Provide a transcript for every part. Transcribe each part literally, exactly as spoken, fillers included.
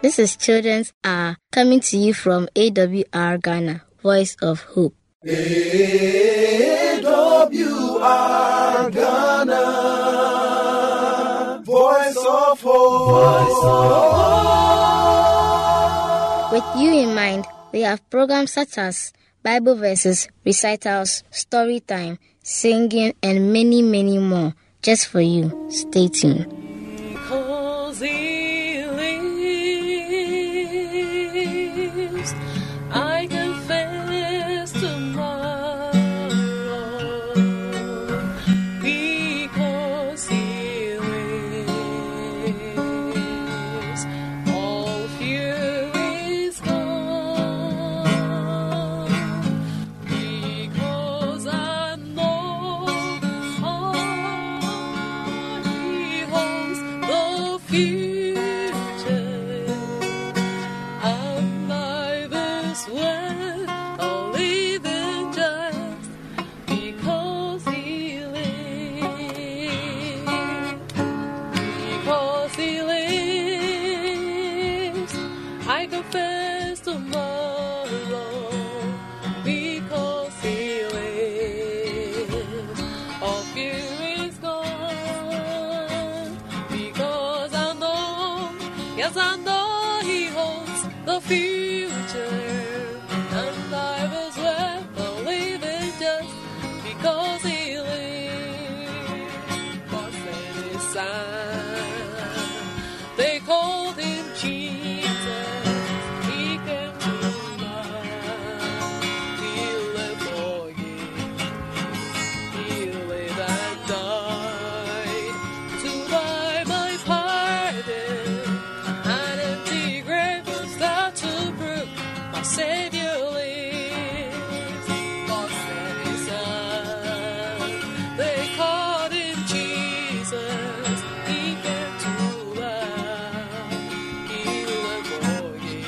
This is Children's Hour, coming to you from A W R Ghana, Voice of Hope. A W R Ghana, Voice of Hope. Voice of Hope. With you in mind, we have programs such as Bible verses, recitals, story time, singing, and many, many more just for you. Stay tuned. Because he lives, I confess tomorrow. Because he lives, all fear is gone. Because I know he holds the future. I'm life is worth I'll live it just because he lives. Because he lives, I confess tomorrow. Because he lives, all fear is gone. Because I know, yes I know he holds the future. And life is worth living just because he lives. God said his son, they called him Jesus. He came to life. He lived for you. He lived and died to buy my pardon. An empty grave was there to prove my Savior lives. God sent his son. They called him Jesus. He came to life. He lived for you.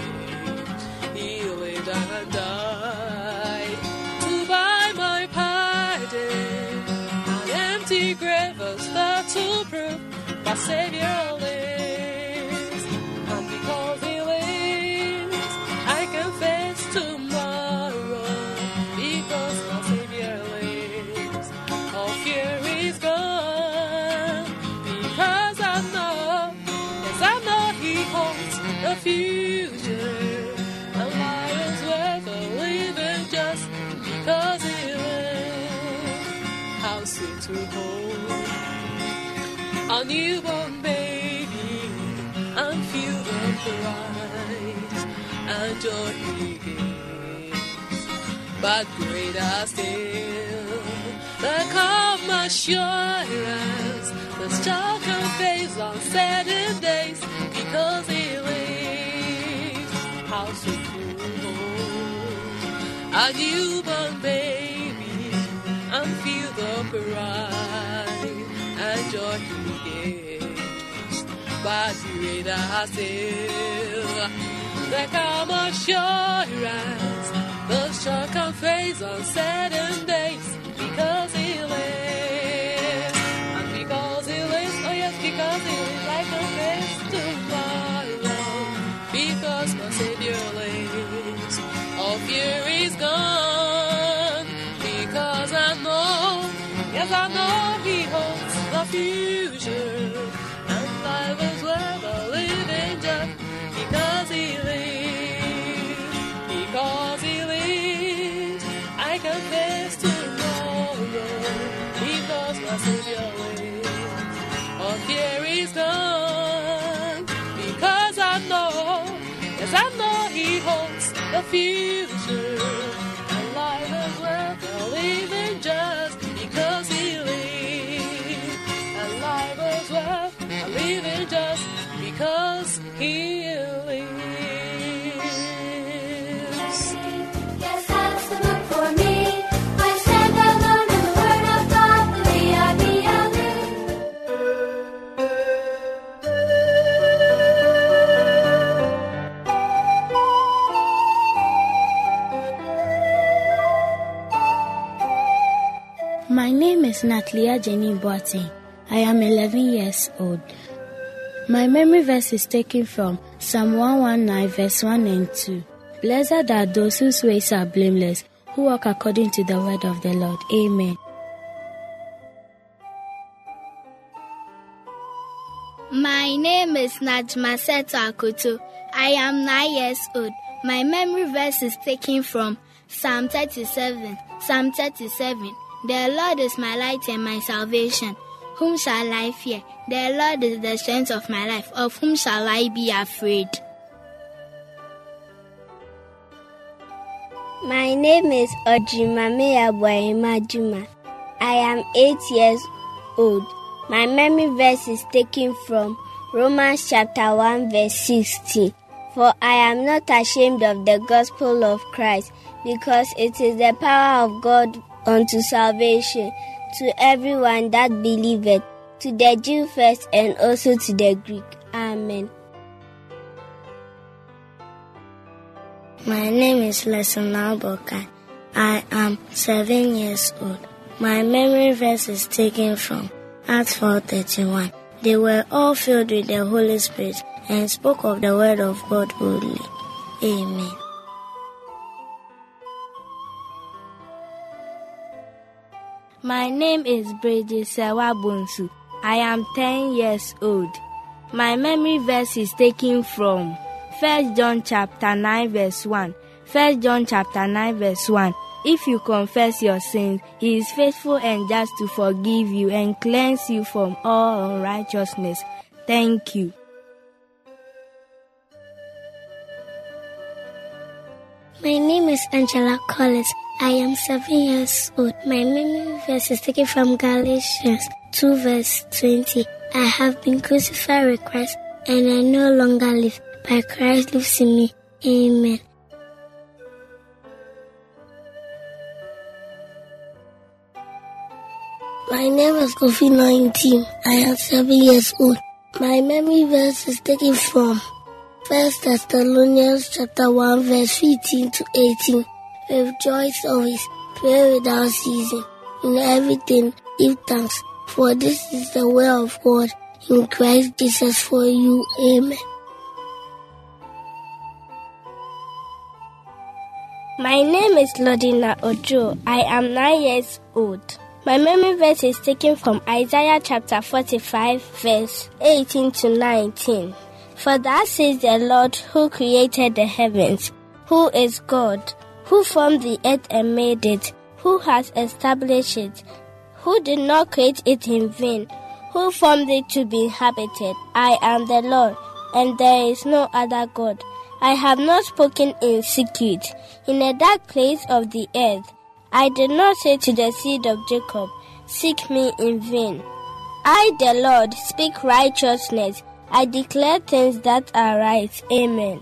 He lived and died to buy my pardon. An empty grave was there to prove my Savior lives. And because he lives, I confess tomorrow. Because my Savior lives, all fear is gone. Because I know, yes I know he holds the future. And life is worth living just because he lives. How sweet to hold a newborn baby and feel the pride and joy he gives. But greater still, the calm assurance the child can face on certain days because he lives. How sweet to hold a newborn baby and feel the pride and joy he gives. But greater still, the calm assurance the child can face on certain days because he lives. And because he lives, oh yes, because he lives, I confess tomorrow. Because my Savior lives, all fear is gone. Because I know, yes I know he holds the future. And life is worth a living just because he lives. Because he lives, I confess tomorrow. Because my Savior lives, all fear is gone. Because I know, yes I know he holds the future. And life is worth a living just because he lives. And life is worth a living just because he lives. Yes, that's the book for me. I stand alone in the Word of God, the V I B L E. My name is Natalia Jenny Boateng. I am eleven years old. My memory verse is taken from Psalm one nineteen, verse one and two. Blessed are those whose ways are blameless, who walk according to the word of the Lord. Amen. My name is Najma Seto Akoto. I am nine years old. My memory verse is taken from Psalm thirty-seven. Psalm thirty-seven. The Lord is my light and my salvation. Whom shall I fear? The Lord is the strength of my life. Of whom shall I be afraid? My name is Ojimame Abuaima Juma. I am eight years old. My memory verse is taken from Romans chapter one verse sixteen. For I am not ashamed of the gospel of Christ, because it is the power of God unto salvation to everyone that believeth, to the Jew first and also to the Greek. Amen. My name is Lesona Bokai. I am seven years old. My memory verse is taken from Acts four thirty-one. They were all filled with the Holy Spirit and spoke of the word of God boldly. Amen. My name is Brady Sewa Bonsu. I am ten years old. My memory verse is taken from First John chapter nine verse one. First John chapter nine verse one. If you confess your sins, he is faithful and just to forgive you and cleanse you from all unrighteousness. Thank you. My name is Angela Collins. I am seven years old. My memory verse is taken from Galatians two verse twenty. I have been crucified with Christ, and I no longer live, but Christ lives in me. Amen. My name is Kofi nineteen. I am seven years old. My memory verse is taken from First Thessalonians chapter one verse fifteen to eighteen. Rejoice always, pray without ceasing. In everything, give thanks, for this is the will of God in Christ Jesus for you. Amen. My name is Lodina Ojo. I am nine years old. My memory verse is taken from Isaiah chapter forty-five, verse eighteen to nineteen. For thus says the Lord who created the heavens, who is God, who formed the earth and made it, who has established it, who did not create it in vain, who formed it to be inhabited. I am the Lord, and there is no other God. I have not spoken in secret, in a dark place of the earth. I did not say to the seed of Jacob, seek me in vain. I, the Lord, speak righteousness. I declare things that are right. Amen.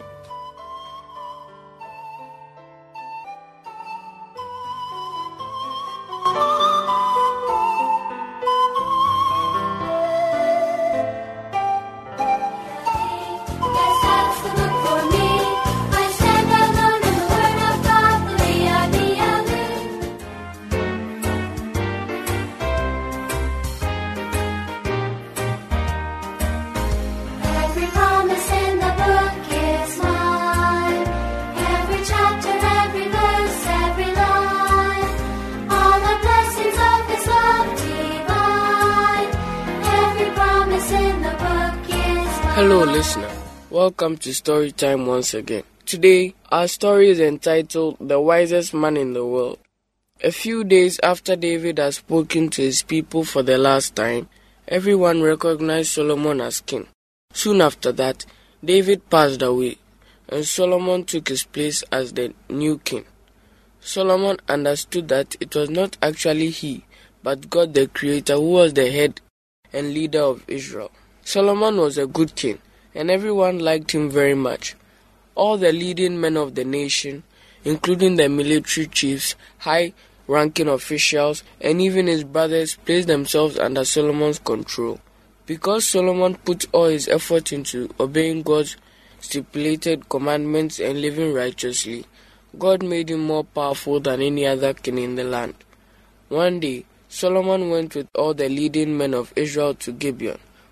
Hello listener, welcome to Story Time once again. Today, our story is entitled The Wisest Man in the World. A few days after David had spoken to his people for the last time, everyone recognized Solomon as king. Soon after that, David passed away, and Solomon took his place as the new king. Solomon understood that it was not actually he, but God the Creator who was the head and leader of Israel. Solomon was a good king, and everyone liked him very much. All the leading men of the nation, including the military chiefs, high-ranking officials, and even his brothers, placed themselves under Solomon's control. Because Solomon put all his effort into obeying God's stipulated commandments and living righteously, God made him more powerful than any other king in the land. One day, Solomon went with all the leading men of Israel to Gibeon,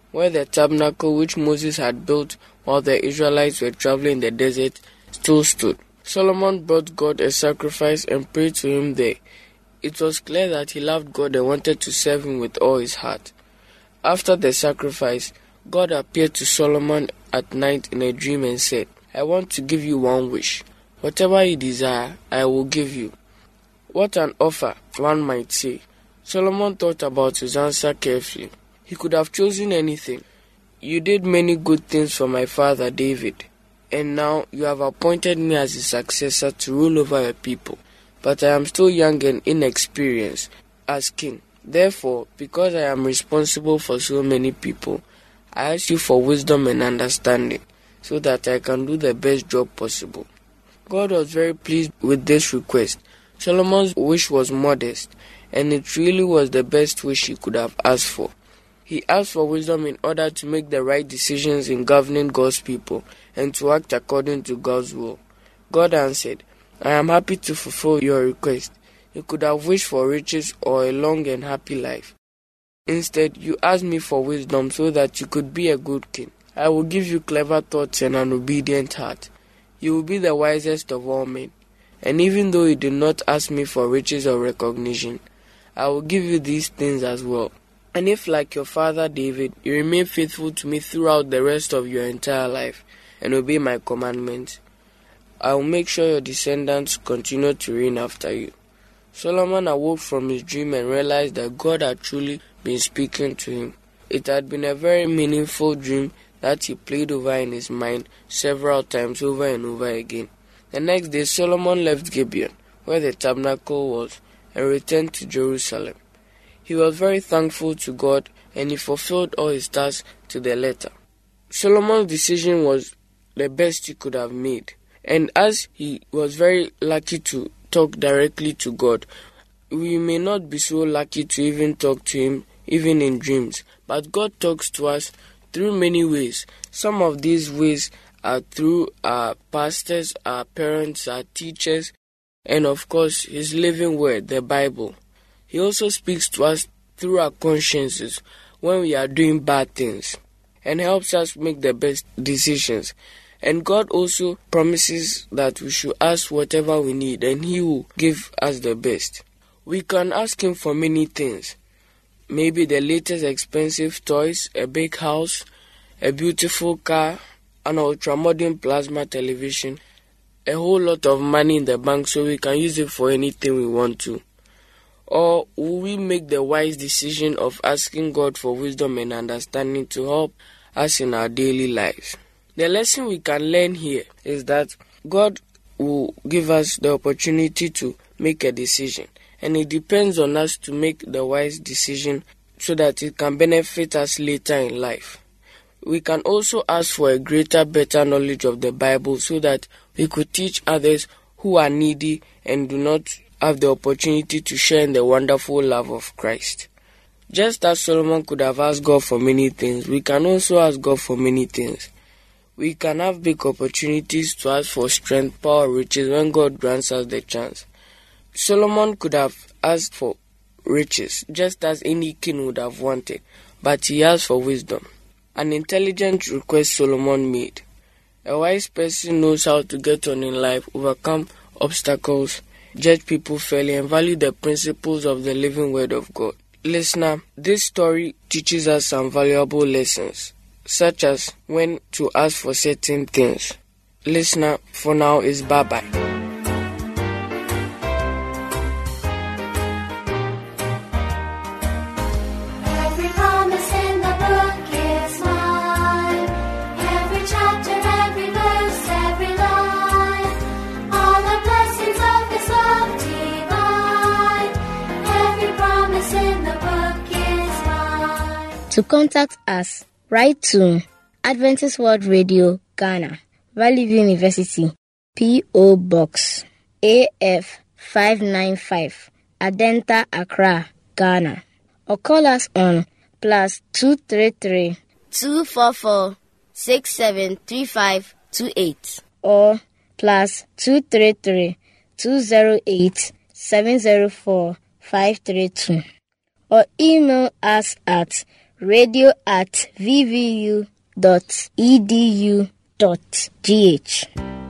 where the tabernacle which Moses had built while the Israelites were traveling in the desert still stood. Solomon brought God a sacrifice and prayed to him there. It was clear that he loved God and wanted to serve him with all his heart. After the sacrifice, God appeared to Solomon at night in a dream and said, "I want to give you one wish. Whatever you desire, I will give you." What an offer, one might say. Solomon thought about his answer carefully. He could have chosen anything. "You did many good things for my father David, and now you have appointed me as his successor to rule over your people. But I am still young and inexperienced as king. Therefore, because I am responsible for so many people, I ask you for wisdom and understanding, so that I can do the best job possible." God was very pleased with this request. Solomon's wish was modest, and it really was the best wish he could have asked for. He asked for wisdom in order to make the right decisions in governing God's people and to act according to God's will. God answered, "I am happy to fulfill your request. You could have wished for riches or a long and happy life. Instead, you asked me for wisdom so that you could be a good king. I will give you clever thoughts and an obedient heart. You will be the wisest of all men. And even though you did not ask me for riches or recognition, I will give you these things as well. And if, like your father David, you remain faithful to me throughout the rest of your entire life and obey my commandments, I will make sure your descendants continue to reign after you." Solomon awoke from his dream and realized that God had truly been speaking to him. It had been a very meaningful dream that he played over in his mind several times over and over again. The next day, Solomon left Gibeon, where the tabernacle was, and returned to Jerusalem. He was very thankful to God, and he fulfilled all his tasks to the letter. Solomon's decision was the best he could have made, and as he was very lucky to talk directly to God, we may not be so lucky to even talk to him, even in dreams. But God talks to us through many ways. Some of these ways are through our pastors, our parents, our teachers, and of course his living word, the Bible. He also speaks to us through our consciences when we are doing bad things and helps us make the best decisions. And God also promises that we should ask whatever we need and he will give us the best. We can ask him for many things. Maybe the latest expensive toys, a big house, a beautiful car, an ultra-modern plasma television, a whole lot of money in the bank so we can use it for anything we want to. Or will we make the wise decision of asking God for wisdom and understanding to help us in our daily lives? The lesson we can learn here is that God will give us the opportunity to make a decision, and it depends on us to make the wise decision so that it can benefit us later in life. We can also ask for a greater, better knowledge of the Bible so that we could teach others who are needy and do not have the opportunity to share in the wonderful love of Christ. Just as Solomon could have asked God for many things, we can also ask God for many things. We can have big opportunities to ask for strength, power, riches when God grants us the chance. Solomon could have asked for riches, just as any king would have wanted, but he asked for wisdom. An intelligent request Solomon made. A wise person knows how to get on in life, overcome obstacles, judge people fairly, and value the principles of the living word of God. Listener, this story teaches us some valuable lessons, such as when to ask for certain things. Listener, for now is bye-bye. To contact us, write to Adventist World Radio, Ghana, Valley View University, P O Box A F five nine five, Adenta, Accra, Ghana, or call us on plus two three three, two four four, six seven three five two eight or plus two three three, two zero eight, seven zero four, five three two, or email us at radio at v v u dot e d u dot g h.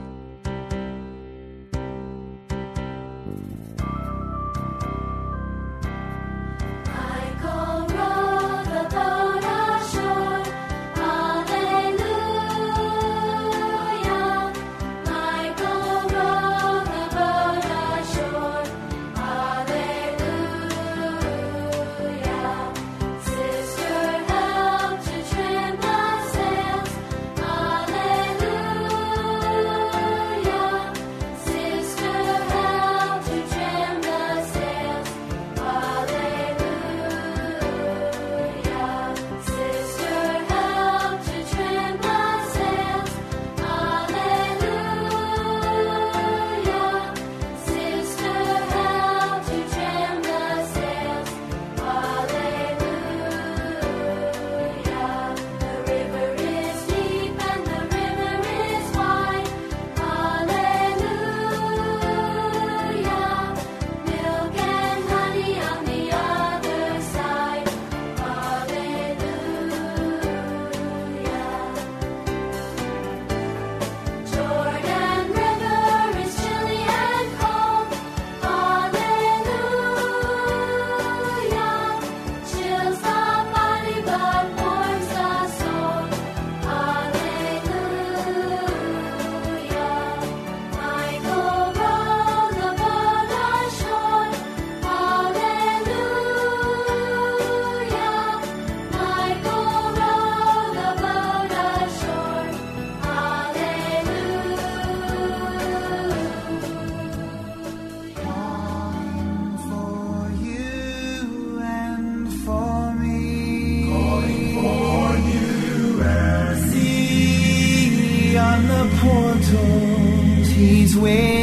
He's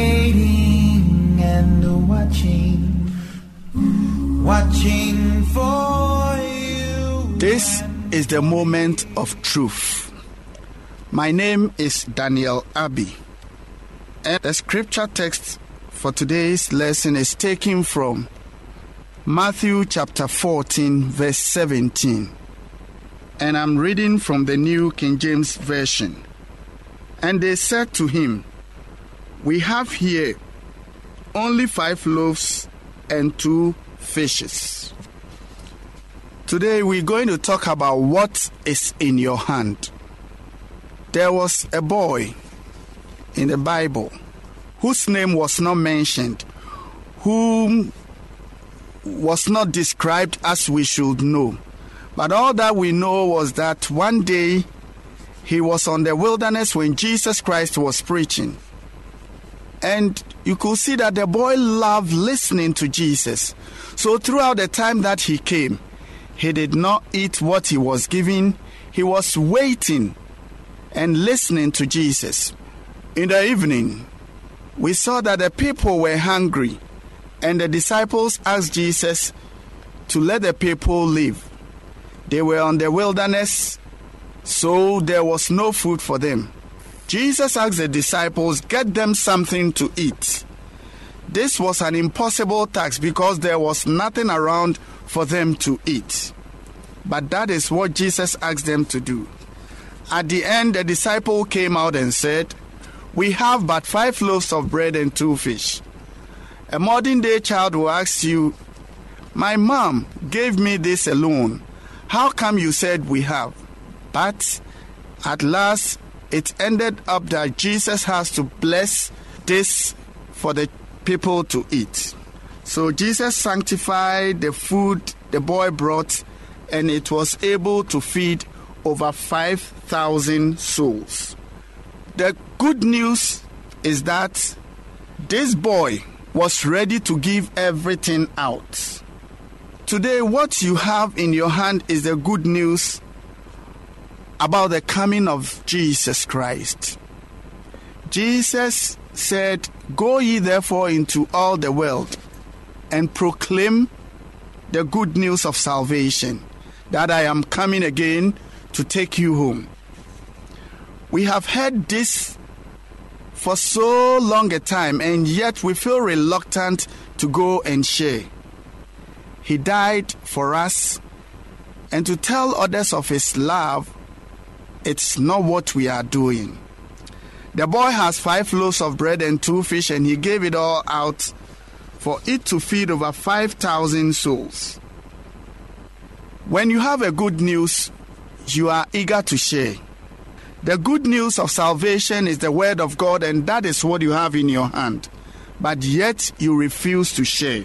waiting and watching, watching for you. This is the moment of truth. My name is Daniel Abbey, and the scripture text for today's lesson is taken from Matthew chapter fourteen, verse seventeen. And I'm reading from the New King James Version. And they said to him, "We have here only five loaves and two fishes." Today we're going to talk about what is in your hand. There was a boy in the Bible whose name was not mentioned, whom was not described as we should know. But all that we know was that one day he was on the wilderness when Jesus Christ was preaching. And you could see that the boy loved listening to Jesus. So throughout the time that he came, he did not eat what he was given. He was waiting and listening to Jesus. In the evening, we saw that the people were hungry, and the disciples asked Jesus to let the people leave. They were on the wilderness, so there was no food for them. Jesus asked the disciples, "Get them something to eat." This was an impossible task because there was nothing around for them to eat. But that is what Jesus asked them to do. At the end, the disciple came out and said, "We have but five loaves of bread and two fish." A modern day child will ask you, "My mom gave me this alone. How come you said we have?" But at last, it ended up that Jesus has to bless this for the people to eat. So Jesus sanctified the food the boy brought, and it was able to feed over five thousand souls. The good news is that this boy was ready to give everything out. Today, what you have in your hand is the good news about the coming of Jesus Christ. Jesus said, "Go ye therefore into all the world and proclaim the good news of salvation, that I am coming again to take you home." We have heard this for so long a time, and yet we feel reluctant to go and share. He died for us, And to tell others of his love, it's not what we are doing. The boy has five loaves of bread and two fish, and he gave it all out for it to feed over five thousand souls. When you have a good news, you are eager to share. The good news of salvation is the word of God, and that is what you have in your hand. But yet you refuse to share.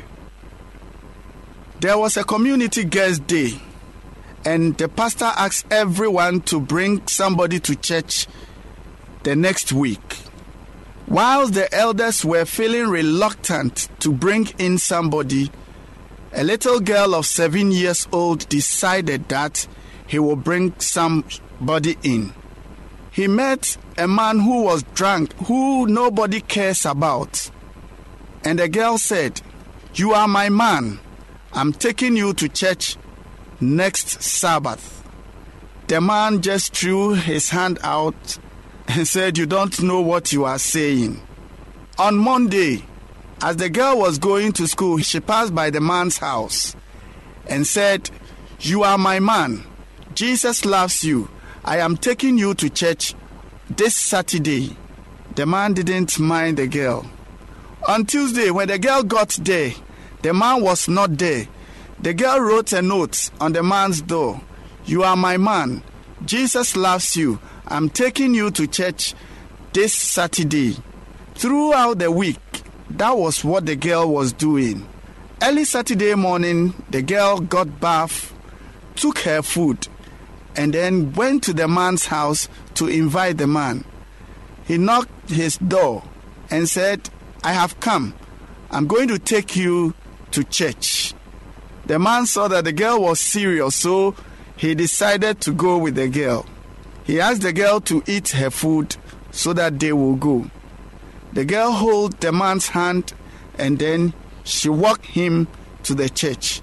There was a community guest day, and the pastor asked everyone to bring somebody to church the next week. While the elders were feeling reluctant to bring in somebody, a little girl of seven years old decided that he will bring somebody in. He met a man who was drunk, who nobody cares about. And the girl said, "You are my man. I'm taking you to church next Sabbath." The man just threw his hand out and said, "You don't know what you are saying." On Monday, as the girl was going to school, she passed by the man's house and said, "You are my man. Jesus loves you. I am taking you to church this Saturday." The man didn't mind the girl. On Tuesday, when the girl got there, the man was not there. The girl wrote a note on the man's door. "You are my man. Jesus loves you. I'm taking you to church this Saturday." Throughout the week, that was what the girl was doing. Early Saturday morning, the girl got bath, took her food, and then went to the man's house to invite the man. He knocked his door and said, "I have come. I'm going to take you to church." The man saw that the girl was serious, so he decided to go with the girl. He asked the girl to eat her food so that they will go. The girl held the man's hand, and then she walked him to the church.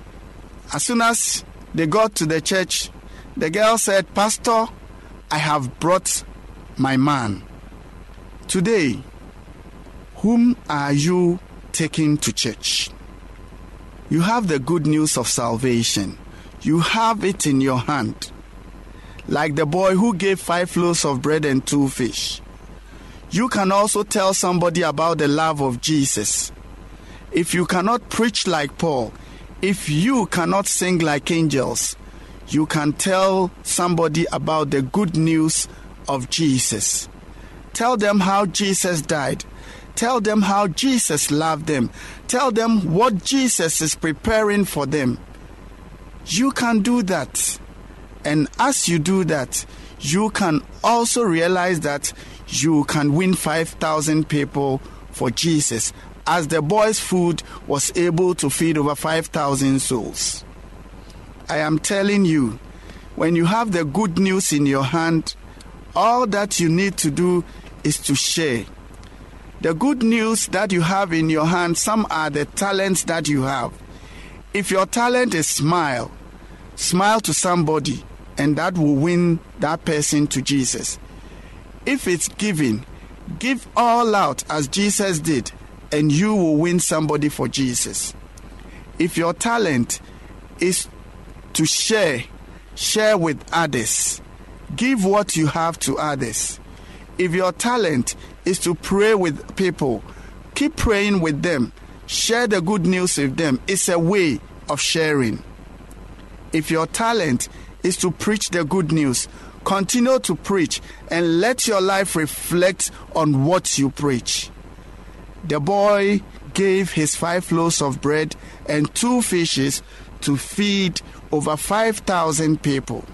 As soon as they got to the church, the girl said, "Pastor, I have brought my man." Today, whom are you taking to church? You have the good news of salvation. You have it in your hand. Like the boy who gave five loaves of bread and two fish. You can also tell somebody about the love of Jesus. If you cannot preach like Paul, if you cannot sing like angels, you can tell somebody about the good news of Jesus. Tell them how Jesus died. Tell them how Jesus loved them. Tell them what Jesus is preparing for them. You can do that. And as you do that, you can also realize that you can win five thousand people for Jesus, as the boy's food was able to feed over five thousand souls. I am telling you, when you have the good news in your hand, all that you need to do is to share. The good news that you have in your hand, some are the talents that you have. If your talent is smile, smile to somebody, and that will win that person to Jesus. If it's giving, give all out as Jesus did, and you will win somebody for Jesus. If your talent is to share, share with others. Give what you have to others. If your talent is to pray with people, keep praying with them. Share the good news with them. It's a way of sharing. If your talent is to preach the good news, continue to preach and let your life reflect on what you preach. The boy gave his five loaves of bread and two fishes to feed over five thousand people.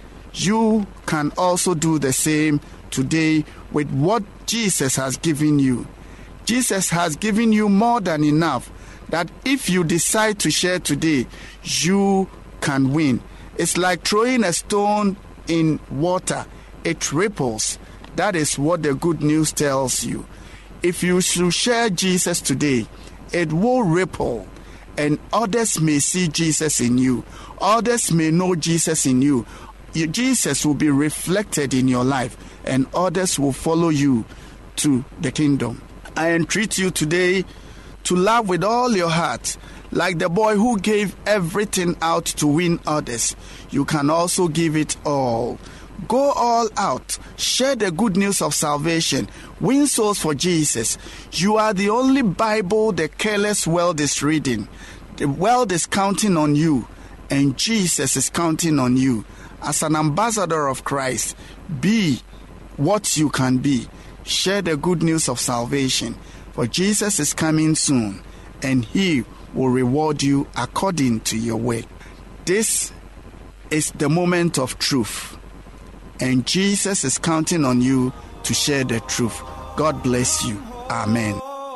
You can also do the same today with what Jesus has given you. Jesus has given you more than enough that if you decide to share today, you can win. It's like throwing a stone in water. It ripples. That is what the good news tells you. If you should share Jesus today, it will ripple, and others may see Jesus in you. Others may know Jesus in you. Jesus will be reflected in your life, and others will follow you to the kingdom. I entreat you today to love with all your heart, like the boy who gave everything out to win others, you can also give it all. Go all out. Share the good news of salvation. Win souls for Jesus. You are the only Bible the careless world is reading. The world is counting on you, and Jesus is counting on you. As an ambassador of Christ, be what you can be. Share the good news of salvation. For Jesus is coming soon, and he will reward you according to your work. This is the moment of truth, and Jesus is counting on you to share the truth. God bless you. Amen.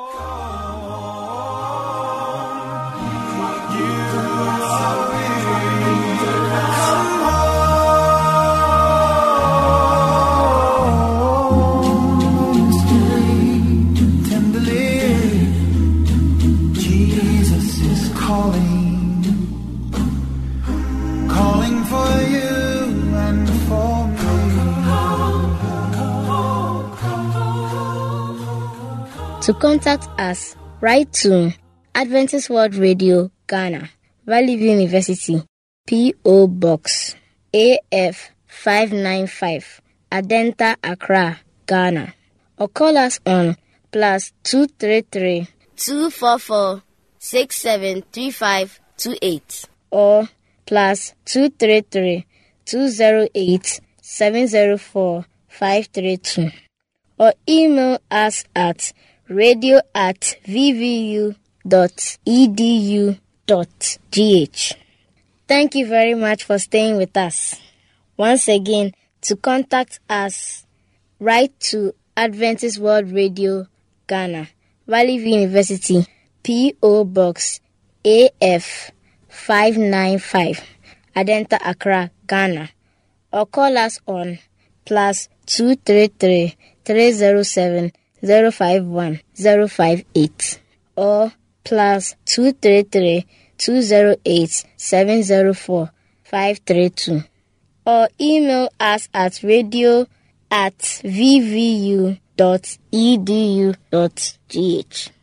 To contact us, write to Adventist World Radio, Ghana, Valley View University, P O Box A F five nine five, Adenta, Accra, Ghana. Or call us on plus two three three, two four four, six seven three five two eight or plus two three three, two zero eight, seven zero four, five three two. Or email us at radio at v v u dot e d u dot g h. Thank you very much for staying with us. Once again, to contact us, write to Adventist World Radio, Ghana, Valley View University, P O Box A F five nine five, Adenta, Accra, Ghana. Or call us on plus two three three, three zero seven, zero five one, zero five eight or plus two three three, two zero eight, seven zero four, five three two. Or email us at radio at v v u dot e d u dot g h.